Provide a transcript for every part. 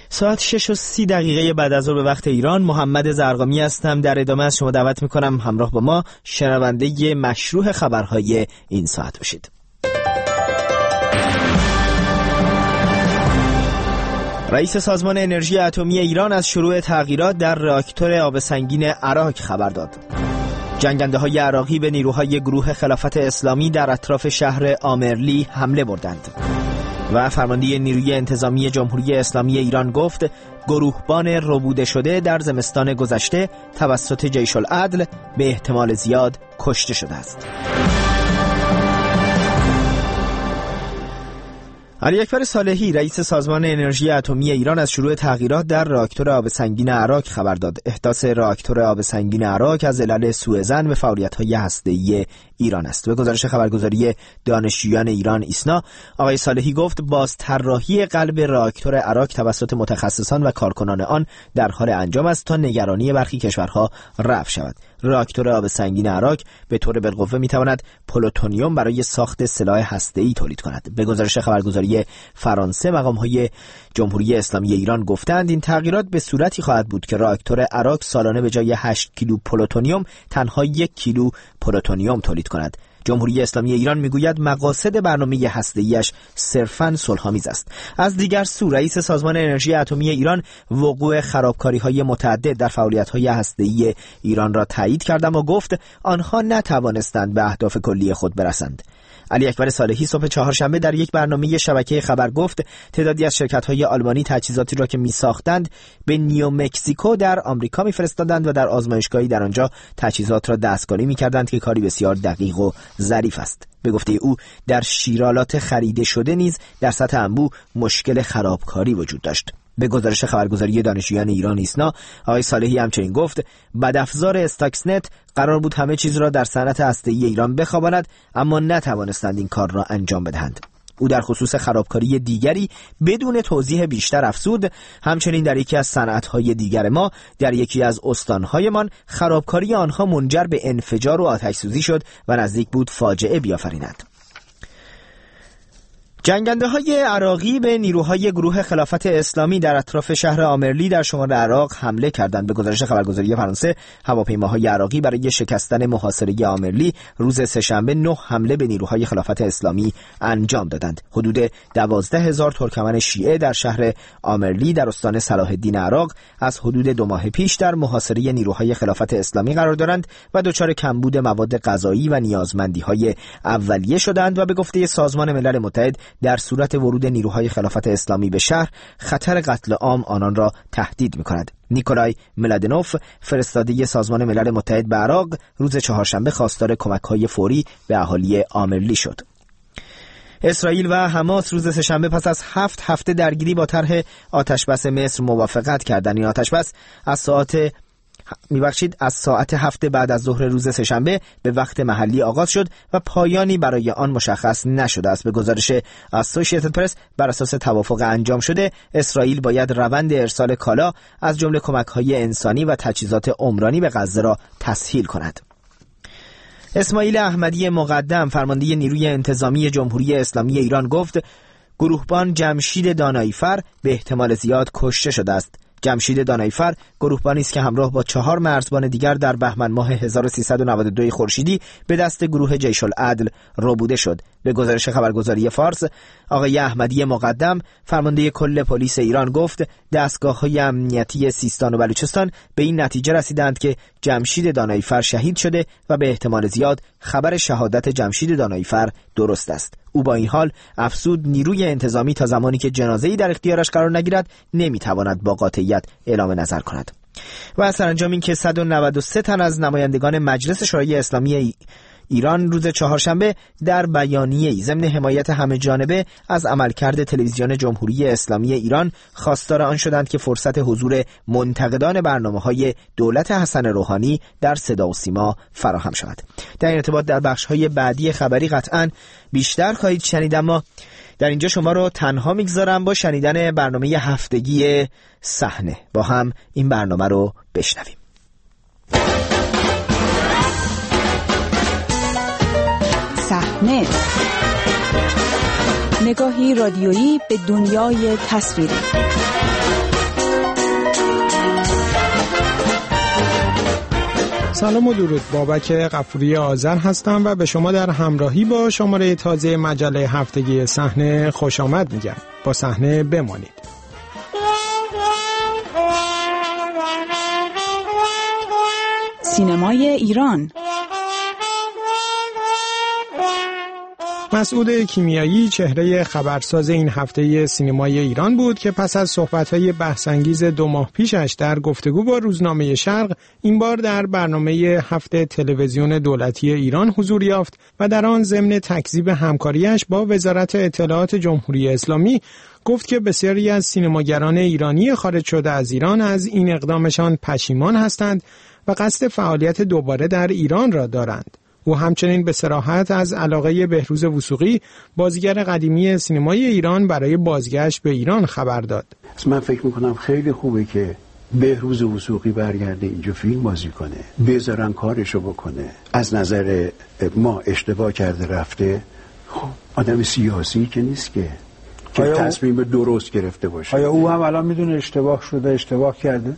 ساعت 6:30 بعد از ظهر به وقت ایران. محمد زرقامی هستم. در ادامه از شما دعوت میکنم همراه با ما شنونده مشروع خبرهای این ساعت باشید. رئیس سازمان انرژی اتمی ایران از شروع تغییرات در راکتور آب سنگین عراق خبر داد. جنگنده‌های عراقی به نیروهای گروه خلافت اسلامی در اطراف شهر آمرلی حمله بردند. و فرمانده نیروی انتظامی جمهوری اسلامی ایران گفت گروهبان ربوده شده در زمستان گذشته توسط جیش العدل به احتمال زیاد کشته شده است. علی اکبر صالحی رئیس سازمان انرژی اتمی ایران از شروع تغییرات در راکتور آب سنگین عراق خبر داد. احداث راکتور آب سنگین عراق از علل سوءظن به فعالیت‌های هسته‌ای ایران است. به گزارش خبرگزاری دانشجویان ایران ایسنا، آقای صالحی گفت بازطراحی قلب راکتور عراق توسط متخصصان و کارکنان آن در حال انجام است تا نگرانی برخی کشورها رفع شود. راکتور آب سنگین عراق به طور بالقوه میتواند پلوتونیوم برای ساخت سلاح هسته‌ای تولید کند. به گزارش خبرگزاری فرانسه، مقام‌های جمهوری اسلامی ایران گفتند این تغییرات به صورتی خواهد بود که راکتور عراق سالانه به جای 8 کیلو پلوتونیوم تنها 1 کیلو پلوتونیوم تولید کند. جمهوری اسلامی ایران میگوید مقاصد برنامه هسته‌ایش صرفاً صلح‌آمیز است. از دیگر سو رئیس سازمان انرژی اتمی ایران وقوع خرابکاری‌های متعدد در فعالیت‌های هسته‌ای ایران را تایید کرد و گفت آنها نتوانستند به اهداف کلی خود برسند. علی اکبر صالحی صبح چهارشنبه در یک برنامه شبکه خبر گفت تعدادی از شرکت‌های آلمانی تجهیزاتی را که می‌ساختند به نیومکزیکو در آمریکا می‌فرستادند و در آزمایشگاهی در آنجا تجهیزات را دستکاری می‌کردند که کاری بسیار دقیق و ظریف است. به گفته او در شیرالات خریده شده نیز در سطح انبوه مشکل خرابکاری وجود داشت. به گزارش خبرگزاری دانشجویان ایران ایسنا، آقای صالحی همچنین گفت بدافزار استاکسنت قرار بود همه چیز را در صنعت هسته‌ای ایران بخواباند، اما نتوانستند این کار را انجام بدهند. او در خصوص خرابکاری دیگری بدون توضیح بیشتر افزود همچنین در یکی از صنعت‌های دیگر ما در یکی از استان‌هایمان خرابکاری آنها منجر به انفجار و آتش‌سوزی شد و نزدیک بود فاجعه بیافریند. جنگنده‌های عراقی به نیروهای گروه خلافت اسلامی در اطراف شهر آمرلی در شمال عراق حمله کردند. به گزارش خبرگزاری فرانسه، هواپیماهای عراقی برای شکستن محاصره آمرلی روز سه‌شنبه 9 حمله به نیروهای خلافت اسلامی انجام دادند. حدود 12,000 ترکمن شیعه در شهر آمرلی در استان صلاح الدین عراق از حدود 2 ماه پیش در محاصره نیروهای خلافت اسلامی قرار دارند و دچار کمبود مواد غذایی و نیازمندی‌های اولیه شدند و به گفته سازمان ملل متحد در صورت ورود نیروهای خلافت اسلامی به شهر خطر قتل عام آنان را تهدید می‌کند. نیکولای ملادنوف فرستاده سازمان ملل متحد به عراق روز چهارشنبه خواستار کمک‌های فوری به اهالی آمرلی شد. اسرائیل و حماس روز سه‌شنبه پس از 7 هفته درگیری با طرح آتشبس مصر موافقت کردند. این آتشبس از ساعت 7 بعد از ظهر روز سه‌شنبه به وقت محلی آغاز شد و پایانی برای آن مشخص نشده است. به گزارش اسوسییتد پرس، بر اساس توافق انجام شده اسرائیل باید روند ارسال کالا از جمله کمک‌های انسانی و تجهیزات عمرانی به غزه را تسهیل کند. اسماعیل احمدی مقدم فرمانده نیروی انتظامی جمهوری اسلامی ایران گفت گروهبان جمشید داناییفر به احتمال زیاد کشته شده است. جمشید داناییفر گروهبانی است که همراه با 4 مرزبان دیگر در بهمن ماه 1392 خورشیدی به دست گروه جیش العدل ربوده شد. به گزارش خبرگزاری فارس، آقای احمدی مقدم فرمانده کل پلیس ایران گفت دستگاه‌های امنیتی سیستان و بلوچستان به این نتیجه رسیدند که جمشید داناییفر شهید شده و به احتمال زیاد خبر شهادت جمشید داناییفر درست است. او با این حال افزود نیروی انتظامی تا زمانی که جنازه‌ای در اختیارش قرار نگیرد نمیتواند با قاطعیت اعلام نظر کند. و سرانجام این که 193 تن از نمایندگان مجلس شورای اسلامی ایران روز چهارشنبه در بیانیه‌ای ضمن حمایت همه جانبه از عملکرد تلویزیون جمهوری اسلامی ایران خواستار آن شدند که فرصت حضور منتقدان برنامه‌های دولت حسن روحانی در صدا و سیما فراهم شود. در این ارتباط در بخش‌های بعدی خبری قطعاً بیشتر خواهید شنید، اما در اینجا شما رو تنها میگذارم با شنیدن برنامه هفتگی صحنه. با هم این برنامه رو بشنویم. صحنه، نگاهی رادیویی به دنیای تصویری. سلام و درود، بابک غفوری آذر هستم و به شما در همراهی با شماره تازه مجله هفتگی صحنه خوش آمد میگم. با صحنه بمانید. سینمای ایران. مسعود کیمیایی چهره خبرساز این هفته سینمای ایران بود که پس از صحبت‌های بحث‌انگیز 2 ماه پیشش در گفتگو با روزنامه شرق، این بار در برنامه هفته تلویزیون دولتی ایران حضور یافت و در آن ضمن تکذیب همکاریش با وزارت اطلاعات جمهوری اسلامی گفت که بسیاری از سینماگران ایرانی خارج شده از ایران از این اقدامشان پشیمان هستند و قصد فعالیت دوباره در ایران را دارند. او همچنین به صراحت از علاقه بهروز وثوقی، بازیگر قدیمی سینمای ایران، برای بازگشت به ایران خبر داد. من فکر میکنم خیلی خوبه که بهروز وثوقی برگرده اینجا فیلم بازی کنه، بذارن کارشو بکنه. از نظر ما اشتباه کرده رفته، خب آدم سیاسی که نیست که تصمیم درست گرفته باشه. آیا او هم الان میدونه اشتباه شده، اشتباه کرده؟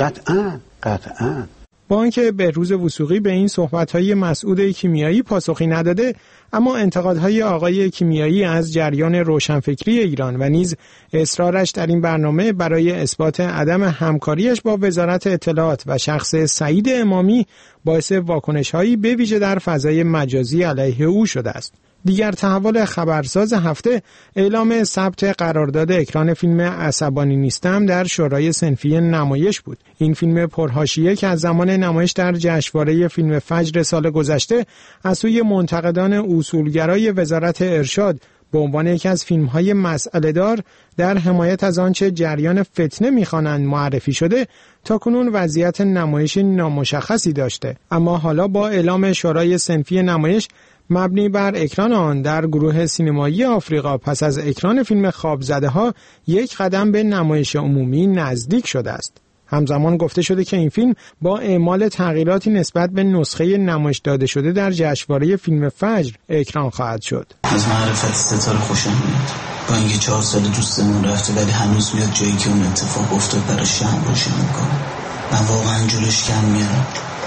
قطعاً. با آنکه بهروز وثوقی به این صحبت‌های مسعود کیمیایی پاسخی نداده، اما انتقادهای آقای کیمیایی از جریان روشنفکری ایران و نیز اصرارش در این برنامه برای اثبات عدم همکاریش با وزارت اطلاعات و شخص سعید امامی باعث واکنش‌هایی به ویژه در فضای مجازی علیه او شده است. دیگر تحول خبرساز هفته اعلام ثبت قرارداد اکران فیلم عصبانی نیستم در شورای صنفی نمایش بود. این فیلم پرحاشیه که از زمان نمایش در جشنواره فیلم فجر سال گذشته از سوی منتقدان اصولگرای وزارت ارشاد به عنوان یکی از فیلم‌های مسئله‌دار در حمایت از آنچه جریان فتنه می‌خوانند معرفی شده، تاکنون وضعیت نمایش نامشخصی داشته. اما حالا با اعلام شورای صنفی نمایش مبنی بر اکران آن در گروه سینمایی آفریقا پس از اکران فیلم خوابزده‌ها، یک قدم به نمایش عمومی نزدیک شده است. همزمان گفته شده که این فیلم با اعمال تغییراتی نسبت به نسخه نمایش داده شده در جشنواره فیلم فجر اکران خواهد شد. از معرفت ستاره خوشم میاد. با اینکه 4 سال دوستمون رفته ولی هنوز میاد جایی که اون اتفاق افتاد براش شمع روشن میکنه. من واقعا جلوش کم میارم.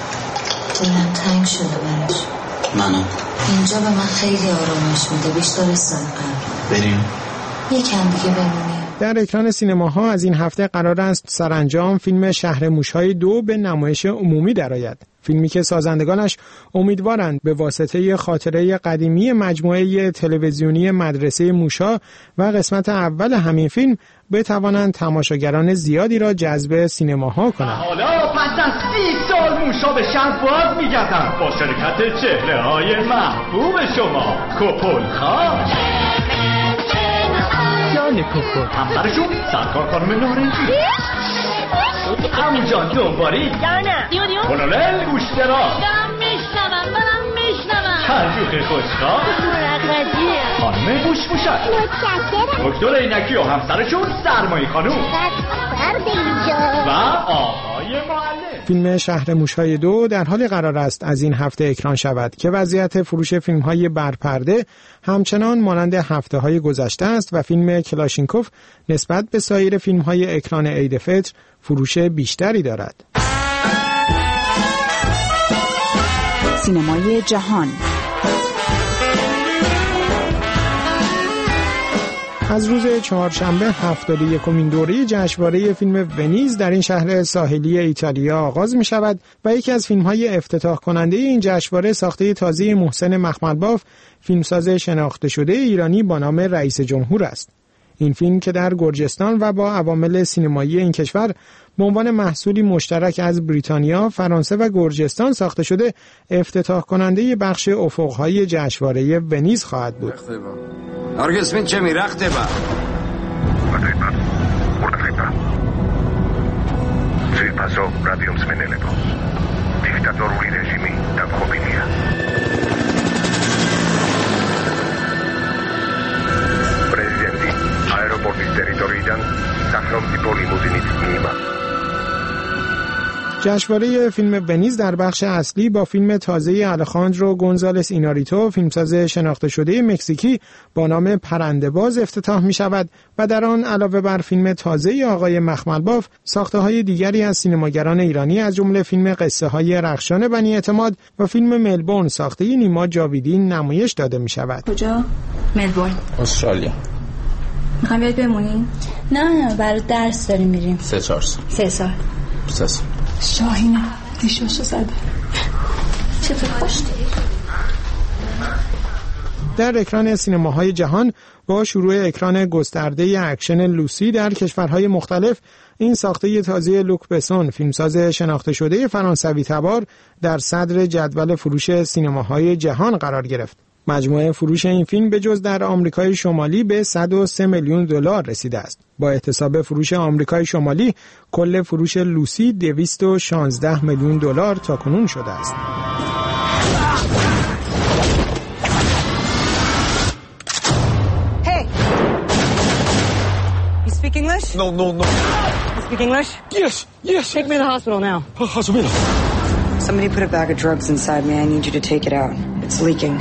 دلم تنگ شده براش. منم. اینجا به من خیلی آرامش میده، بیشتر از سال قبل. بریم. یکم دیگه بمونیم. در اکران سینماها از این هفته قرار است سرانجام فیلم شهر موش‌های 2 به نمایش عمومی درآید. فیلمی که سازندگانش امیدوارند به واسطه خاطره قدیمی مجموعه تلویزیونی مدرسه موشا و قسمت اول همین فیلم بتوانند تماشاگران زیادی را جذب سینماها کنند. حالا پس از 30 سال موشا به شهر باز می‌گردند با شرکت چهره‌های محبوب شما، کپلخان یعنی کوکو، همسرشون سرکار خانم نارنجی، همون جان دوباری دیو کلونل گوشترا، دارم میشنوم کلجوخ خوشخواه، خانم بوشموشک، دکتر عینکی و همسرشون سرمایی خانوم و آقای معلم. فیلم شهر موش‌های 2 در حال قرار است از این هفته اکران شود که وضعیت فروش فیلم‌های برپرده همچنان مانند هفته‌های گذشته است و فیلم کلاشینکوف نسبت به سایر فیلم‌های اکران عید فطر فروش بیشتری دارد. سینمای جهان. از روز چهارشنبه 71مین دوره جشنواره فیلم ونیز در این شهر ساحلی ایتالیا آغاز می شود و یکی از فیلم‌های افتتاح کننده این جشنواره ساخته تازه محسن مخملباف، فیلمساز شناخته شده ایرانی با نام رئیس جمهور است. این فیلم که در گرجستان و با عوامل سینمایی این کشور به عنوان محصولی مشترک از بریتانیا، فرانسه و گرجستان ساخته شده، افتتاح کننده بخش افق‌های جشنواره ونیز خواهد بود. هرگز من چه میرخته با pasó radium smenelevo. Diktatorului režimy Davkovinia. Prezidenti aeroportis teritoriidan tahnom tipoli muzinit nima. جشنواره فیلم ونیز در بخش اصلی با فیلم تازه آلخاندرو گونزالس ایناریتو، فیلمساز شناخته شده مکزیکی با نام پرنده‌باز افتتاح می شود و در آن علاوه بر فیلم تازه آقای مخملباف، ساخته‌های دیگری از سینماگران ایرانی از جمله فیلم قصه های رخشان بنی اعتماد و فیلم ملبورن ساخته نیما جاویدی نمایش داده می شود. کجا؟ ملبورن، استرالیا. میخوام بیاید بمونین؟ نه برای درس داریم میریم. 3 سال. 3 سال. شاهینه دیشاشو زده. چطور خوشتی؟ در اکران سینماهای جهان با شروع اکران گسترده اکشن لوسی در کشورهای مختلف، این ساخته تازه لوک بسون، فیلمساز شناخته شده فرانسوی تبار، در صدر جدول فروش سینماهای جهان قرار گرفت. مجموع فروش این فیلم به جز در آمریکای شمالی به 103 میلیون دلار رسیده است. با احتساب فروش آمریکای شمالی، کل فروش لوسی 216 میلیون دلار تاکنون شده است. Hey. You speak English? No. You speak English? Yes. Take me to the hospital now. Hospital. Somebody put a bag of drugs inside me. I need you to take it out. It's leaking.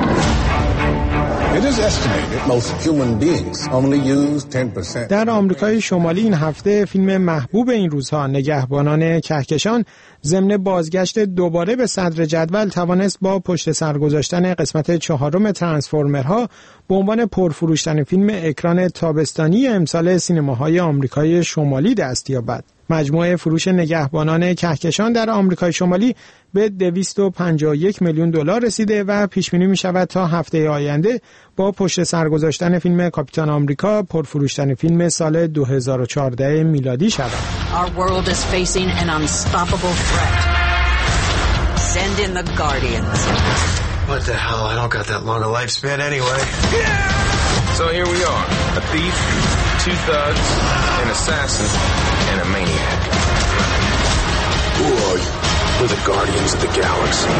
It is estimated most human beings only use 10%. در آمریکای شمالی این هفته فیلم محبوب این روزها، نگهبانان کهکشان، ضمن بازگشت دوباره به صدر جدول توانست با پشت سر گذاشتن قسمت 4 ترانسفورمرها به عنوان پرفروشترین فیلم اکران تابستانی امسال سینماهای آمریکای شمالی دست یابد. مجموع فروش نگهبانان کهکشان در آمریکای شمالی به 251 میلیون دلار رسیده و پیش بینی می شود تا هفته آینده با پشت سر گذاشتن فیلم کاپیتان آمریکا پرفروشترین فیلم سال 2014 میلادی شود. Our world is facing an unstoppable threat. Send in the Guardians. What the hell? I don't got that long a lifespan anyway. So here we are, a thief, 2 thugs, an assassin, and a maniac. Who are you? We're the Guardians of the Galaxy.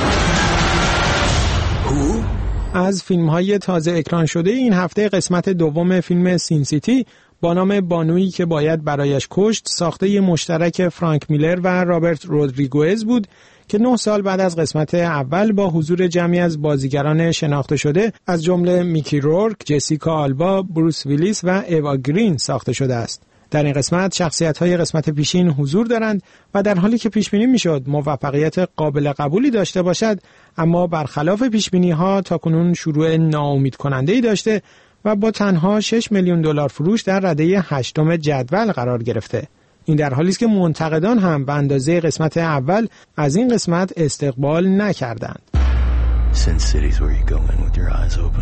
Who? از فیلم‌های تازه اکران شده این هفته قسمت دوم فیلم سین سیتی با نام بانویی که باید برایش کشت، ساخته مشترک فرانک میلر و رابرت رودریگوز بود که 9 سال بعد از قسمت اول با حضور جمعی از بازیگران شناخته شده از جمله میکی رورک، جسیکا آلبا، بروس ویلیس و ایوا گرین ساخته شده است. در این قسمت شخصیت‌های قسمت پیشین حضور دارند و در حالی که پیش‌بینی می‌شد موفقیت قابل قبولی داشته باشد، اما برخلاف پیش‌بینی‌ها تاکنون شروع ناامیدکننده‌ای داشته و با تنها 6 میلیون دلار فروش در رده 8 جدول قرار گرفته. این در حالی است که منتقدان هم به اندازه قسمت اول از این قسمت استقبال نکردند. Sin City's where you go in with your eyes open.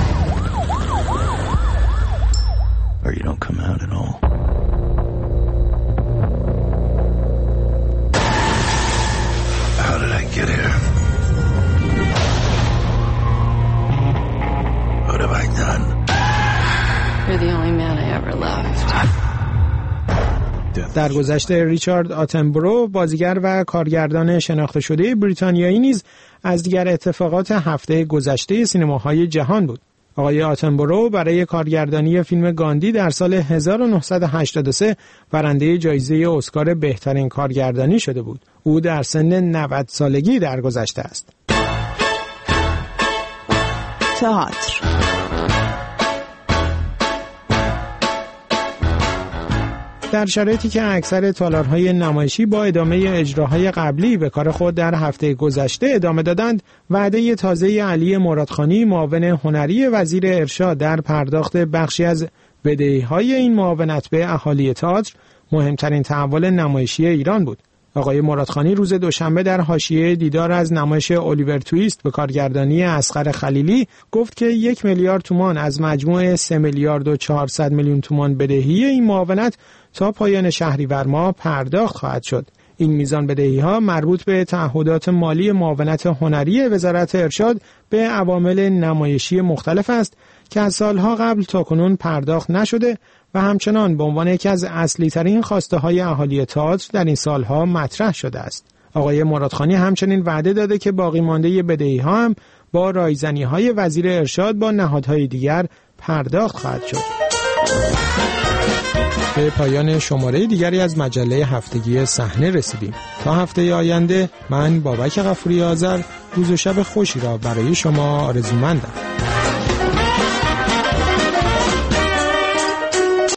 Or you don't come out at all. How did I get here? What have I done? You're the only man I ever loved. در گذشته ریچارد آتنبرو، بازیگر و کارگردان شناخته شده بریتانیایی نیز از دیگر اتفاقات هفته گذشته سینماهای جهان بود. آقای آتنبرو برای کارگردانی فیلم گاندی در سال 1983 برنده جایزه اسکار بهترین کارگردانی شده بود. او در سن 90 سالگی درگذشته است. تئاتر. در شرایطی که اکثر تالارهای نمایشی با ادامه اجراهای قبلی به کار خود در هفته گذشته ادامه دادند، وعده تازه علی مرادخانی، معاون هنری وزیر ارشاد در پرداخت بخشی از بدهی‌های این معاونت به اهالی تئاتر مهمترین تحول نمایشی ایران بود. آقای مرادخانی روز دوشنبه در حاشیه دیدار از نمایش الیور تویست به کارگردانی اصغر خلیلی گفت که 1 میلیارد تومان از مجموع 3 میلیارد و 400 میلیون تومان بدهی این معاونت تا پایان شهریور ماه پرداخت خواهد شد. این میزان بدهی‌ها مربوط به تعهدات مالی معاونت هنری وزارت ارشاد به عوامل نمایشی مختلف است که از سالها قبل تاکنون پرداخت نشده و همچنان به عنوان یکی از اصلی‌ترین خواسته‌های اهالی تئاتر در این سالها مطرح شده است. آقای مرادخانی همچنین وعده داده که باقی مانده بدهی‌ها هم با رایزنی‌های وزیر ارشاد با نهادهای دیگر پرداخت خواهد شد. به پایان شماره دیگری از مجله هفتگی صحنه رسیدیم. تا هفته آینده من بابک غفوری آذر روز و شب خوشی را برای شما آرزومندم.